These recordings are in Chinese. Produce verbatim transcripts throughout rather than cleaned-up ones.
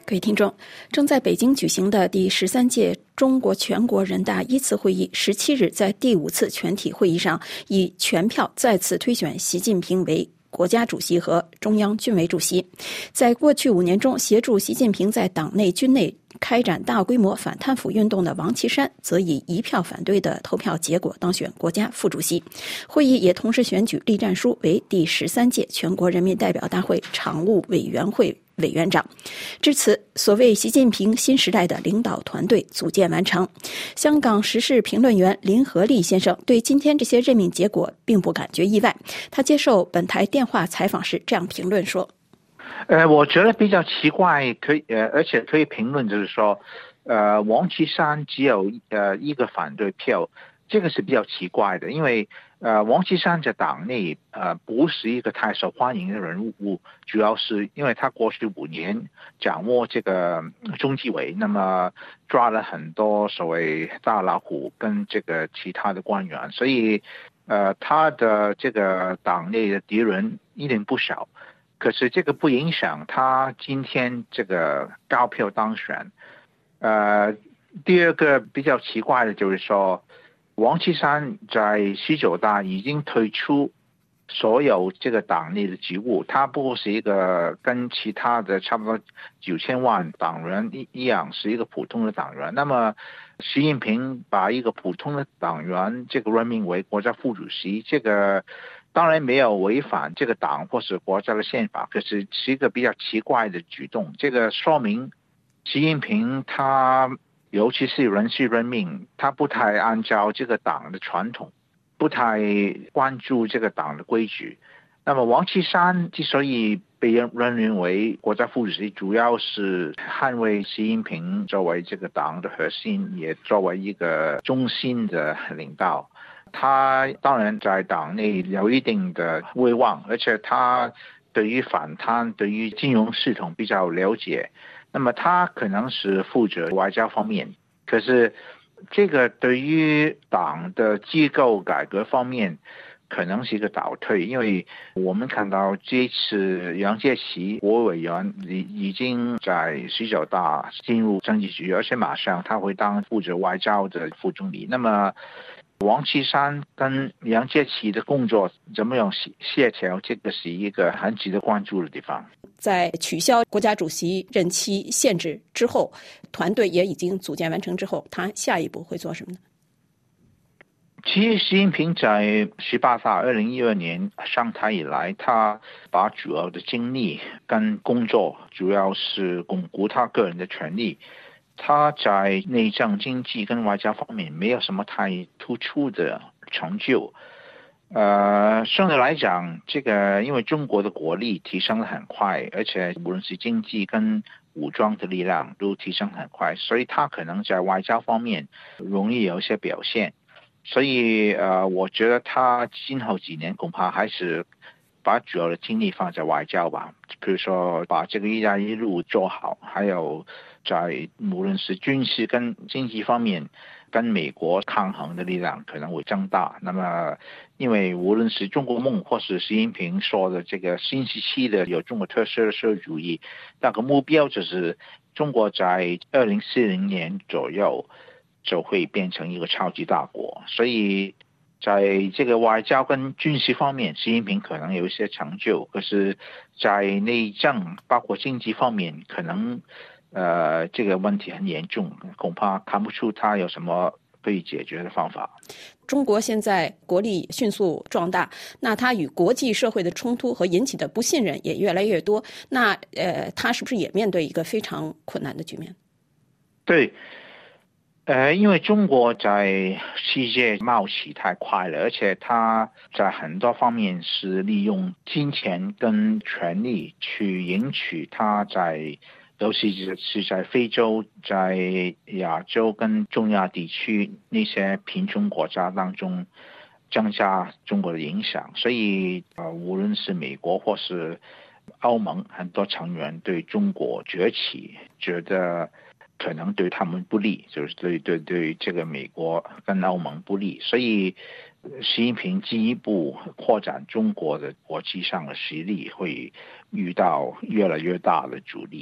各位听众，正在北京举行的第十三届中国全国人大一次会议，十七日在第五次全体会议上以全票再次推选习近平为国家主席和中央军委主席。在过去五年中，协助习近平在党内军内开展大规模反贪腐运动的王岐山，则以一票反对的投票结果当选国家副主席。会议也同时选举栗战书为第十三届全国人民代表大会常务委员会委员长。至此，所谓习近平新时代的领导团队组建完成。香港时事评论员林和利先生对今天这些任命结果并不感觉意外。他接受本台电话采访时这样评论说： 呃，我觉得比较奇怪，可以呃，而且可以评论，就是说，呃，王岐山只有呃一个反对票，这个是比较奇怪的，因为呃，王岐山在党内呃不是一个太受欢迎的人物，主要是因为他过去五年掌握这个中纪委，那么抓了很多所谓大老虎跟这个其他的官员，所以呃他的这个党内的敌人一定不少。可是这个不影响他今天这个高票当选。呃，第二个比较奇怪的就是说，王岐山在十九大已经退出所有这个党内的职务，他不过是一个跟其他的差不多九千万党员一一样，是一个普通的党员。那么习近平把一个普通的党员这个任命为国家副主席，这个当然没有违反这个党或是国家的宪法，可是是一个比较奇怪的举动。这个说明习近平他尤其是人事任命，他不太按照这个党的传统，不太关注这个党的规矩。那么王岐山之所以被任命为国家副主席，主要是捍卫习近平作为这个党的核心，也作为一个中心的领导。他当然在党内有一定的威望，而且他对于反贪、对于金融系统比较了解。那么他可能是负责外交方面，可是这个对于党的机构改革方面可能是一个倒退，因为我们看到这次杨洁篪国委员已已经在十九大进入政治局，而且马上他会当负责外交的副总理。那么王岐山跟杨洁篪的工作怎么样协调，这个是一个很值得关注的地方。 在取消国家主席任期限制之后，团队也已经组建完成之后，他下一步会做什么呢？ 其实习近平在十八大二零一二年上台以来，他把主要的精力跟工作主要是巩固他个人的权利。他在内政、经济跟外交方面没有什么太突出的成就。呃，相对来讲，这个因为中国的国力提升得很快，而且无论是经济跟武装的力量都提升很快，所以他可能在外交方面容易有一些表现。所以呃，我觉得他今后几年恐怕还是把主要的精力放在外交吧，比如说把这个一带一路做好，还有在无论是军事跟经济方面跟美国抗衡的力量可能会增大。那么因为无论是中国梦或是习近平说的这个新时期的有中国特色的社会主义，那个目标就是中国在二零四零年左右就会变成一个超级大国。所以在这个外交跟军事方面，习近平可能有一些成就，可是在内政包括经济方面，可能呃这个问题很严重，恐怕看不出他有什么可以解决的方法。 中国现在国力迅速壮大，那它与国际社会的冲突和引起的不信任也越来越多，那呃，它是不是也面对一个非常困难的局面？ 对。呃，因为中国在世界冒起太快了，而且它在很多方面是利用金钱跟权力去赢取它在，尤其是在非洲、在亚洲跟中亚地区那些贫穷国家当中增加中国的影响。所以呃，无论是美国或是欧盟很多成员对中国崛起觉得可能对他们不利，就是对对对这个美国跟欧盟不利，所以习近平进一步扩展中国的国际上的实力会遇到越来越大的阻力。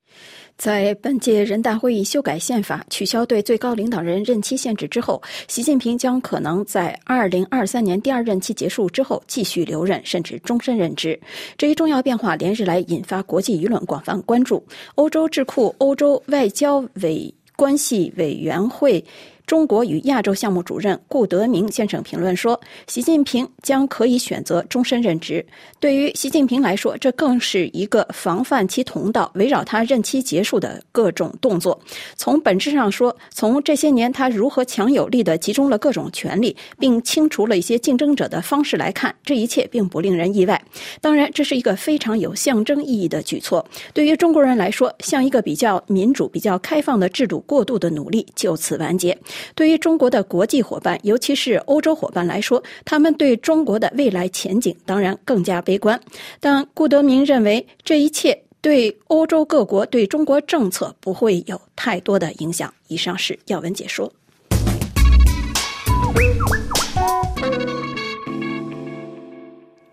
在本届人大会议修改宪法、取消对最高领导人任期限制之后，习近平将可能在二零二三年第二任期结束之后继续留任，甚至终身任职。这一重要变化连日来引发国际舆论广泛关注。欧洲智库欧洲外交委关系委员会中国与亚洲项目主任顾德明先生评论说，习近平将可以选择终身任职。对于习近平来说，这更是一个防范其同道围绕他任期结束的各种动作。从本质上说，从这些年他如何强有力地集中了各种权力，并清除了一些竞争者的方式来看，这一切并不令人意外。当然，这是一个非常有象征意义的举措。对于中国人来说，向一个比较民主、比较开放的制度过渡的努力就此完结。对于中国的国际伙伴，尤其是欧洲伙伴来说，他们对中国的未来前景当然更加悲观。但顾德明认为，这一切对欧洲各国对中国政策不会有太多的影响。以上是要闻解说。